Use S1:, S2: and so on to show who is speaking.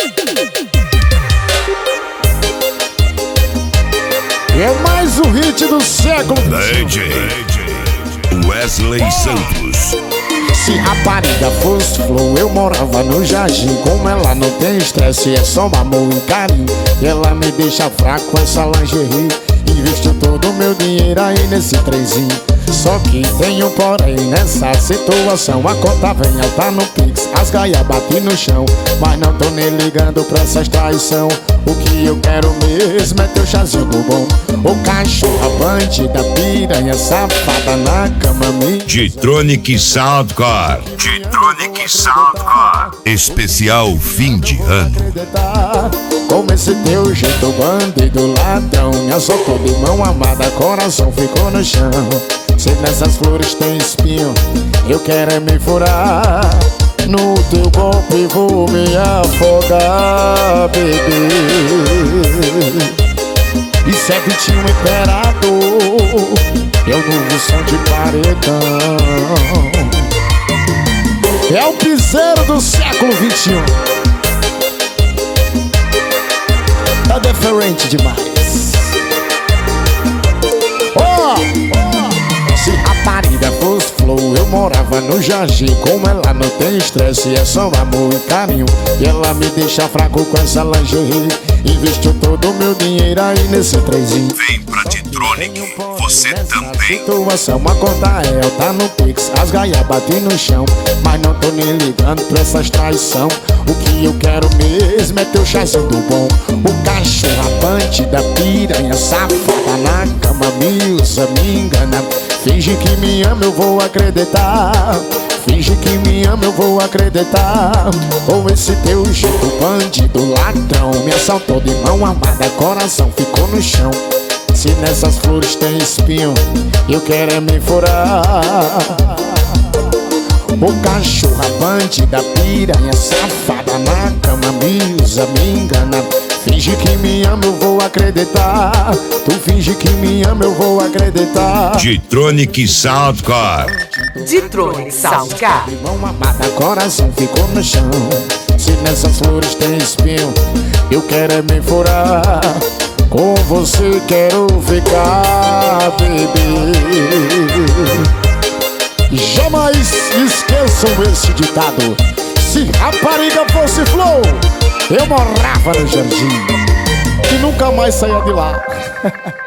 S1: É mais um hit do século
S2: DJ Wesley Santos.
S1: Se rapariga fosse flor, eu morava no jardim. Como ela não tem estresse, é só amor e carinho. E ela me deixa fraco com essa lingerie. Investiu todo o meu dinheiro aí nesse trenzinho. Só que tem um porém nessa situação. A conta vem alta no Pix, as gaia bate no chão. Mas não tô nem ligando pra essas traição. O que eu quero mesmo é teu chazinho do bom. O cachorro avante da piranha safada na cama me
S2: G-Tronic Soundcore. G-Tronic Soundcore. Especial fim de ano.
S1: Como esse teu jeito bandido ladrão me assoltou de mão amada, coração ficou no chão. Se nessas flores tem espinho, eu quero é me furar. No teu golpe vou me afogar, bebê. Isso é Vitinho Imperador, é o novo som de paredão. É o piseiro do século XXI. Tá diferente demais. Se rapariga fosse flor, eu morava no jardim. Como ela não tem estresse, é só amor e carinho. E ela me deixa fraco com essa lingerie. Investiu todo o meu dinheiro aí nesse trenzinho.
S2: Vem pra G-Tronic, você também.
S1: Situação, a conta é alta no Pix, as gaia bate no chão. Mas não tô nem ligando pra essas traição. O que eu quero mesmo é teu chazinho do bom. O cachorro avante da piranha safada na cama me usa, me engana. Finge que me ama, eu vou acreditar. Finge que me ama, eu vou acreditar. Ou esse teu jeito bandido ladrão me assaltou de mão armada, coração ficou no chão. Se nessas flores tem espinho, eu quero é me furar. O cachorro avante da piranha safada na cama me usa, me engana. Finge que me ama, eu vou acreditar. Tu finge que me ama, eu vou acreditar.
S2: G-Tronic Soundcore.
S3: G-Tronic Soundcore.
S1: Mão amada, coração ficou no chão. Se nessas flores tem espinho, eu quero é me furar. Com você quero ficar, bebê. Jamais esqueçam esse ditado. Se rapariga fosse flor, eu morava no jardim e nunca mais saía de lá.